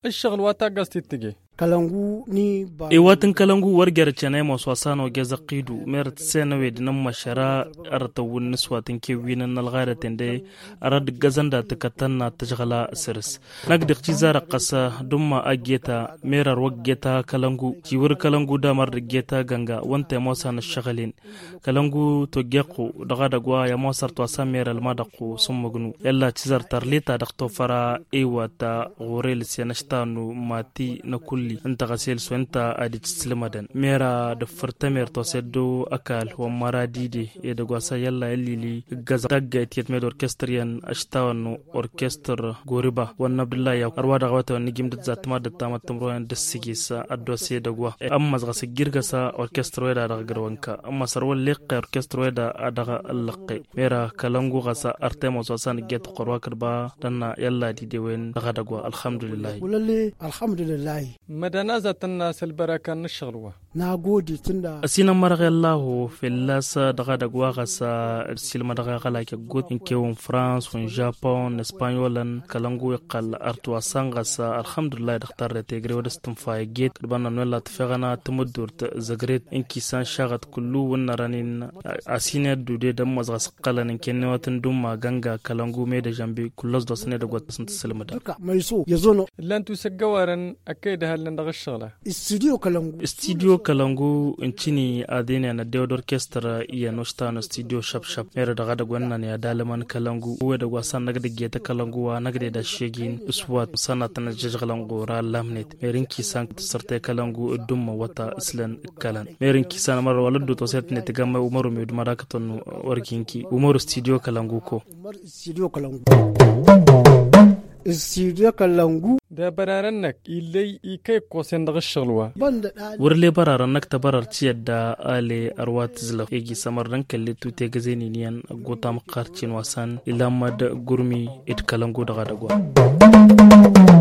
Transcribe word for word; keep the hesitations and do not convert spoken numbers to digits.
الشغل واتا قصتي تجي kalangu ni ba e watin kalangu wargar chane mo swasano geza qidu mer tsena we dinam mashara arta wun swatin ke winan nal ghara tende arad gazanda takatanna tajghala sirs nagdi khizara qasa dumma ageta merar wageta kalangu jiwur kalangu da mar geta ganga wonte mo sana shagalin kalangu to gequ daga dagwa ya mo sarto asamira al madaqu sumugnu yalla chizar tarlita daqto fara e wata gorel sianashtanu mati na انت غسيل سوانتا ادي تسلمدن ميرا دفرت مير توسدو اكل ومرادي دي يدغوسا يلا يلي لي غزا دغت يتمد اوركستريان اشتاونو اوركستر غوريبا ونبد الله يا اروا دغوتا نجيم دزات ما دتام تمروان دسيغيسا ادوسي دغوا اما زغس غيرغسا اوركستر ودا دغروانكا اما سرول ليق اوركستر ودا ادغا اللقي ميرا كلانغو غسا ارتيمو سوسان جيت قروا كربا دنا يلا دي ديوين دغدغوا الحمد لله ولله الحمد لله مدنازة الناس البركة نشغلوا ناغودي تندا اسينا مرغ الله في اللاس دغا دغوا غسا ارسل مدغا غلاك غوت انكيون فرانس ون جابون اسبانيولن كلانغو يقل ارتوا سانغسا الحمد لله دختار تيغري ودستم فاي جيت ربنا نولا تفغنا تمدور زغريت انكي سان شاغت كلو ونرانين اسينا دودي دم مزغس قلن انكن وتن دوما غانغا كلانغو ميد جامبي كلوز دوسني دغوت سنت سلمدا مايسو يزونو لان تسجوارن اكيد هل ندغ الشغله استوديو كلانغو استوديو كلانغو انتيني ادينا نا ديود اوركسترا يا نوشتان استوديو شاب شاب مير دغا دغونا يا دالمان كلانغو و دغوا سان نغد جيتا كلانغو وا نغد دا شيغين اسوات سناتنا ججغلانغو را لامنيت ميرينكي سان تسرتي كلانغو دم وتا اسلن كلان ميرينكي سان مر ولدو تو سيت نتغام عمر ميد مراكتون وركينكي عمر استوديو كلانغو كو عمر استوديو كلانغو استوديو كلانغو دا برارنك إلي إيكي قوسين دغ الشغلوا ورلي برارنك تبرر تيدا آلي أروات زلف إيجي سمرن كالي تو تيغزيني نيان غوتام قارتين واسان إلا مد غرمي إتكالنغو دغا دغوا